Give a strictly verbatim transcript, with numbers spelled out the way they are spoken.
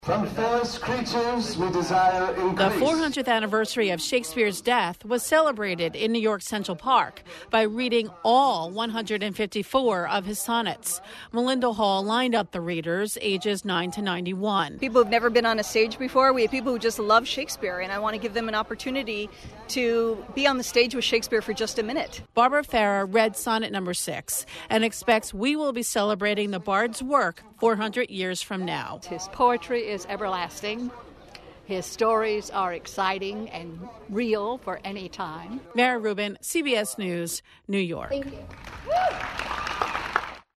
From fairest creatures we desire increase. The four hundredth anniversary of Shakespeare's death was celebrated in New York Central Park by reading all one hundred fifty-four of his sonnets. Melinda Hall lined up the readers ages nine to ninety-one. People who've never been on a stage before. We have people who just love Shakespeare, and I want to give them an opportunity to be on the stage with Shakespeare for just a minute. Barbara Farah read sonnet number six and expects we will be celebrating the bard's work four hundred years from now. His poetry is everlasting. His stories are exciting and real for any time. Mara Rubin, C B S News, New York. Thank you.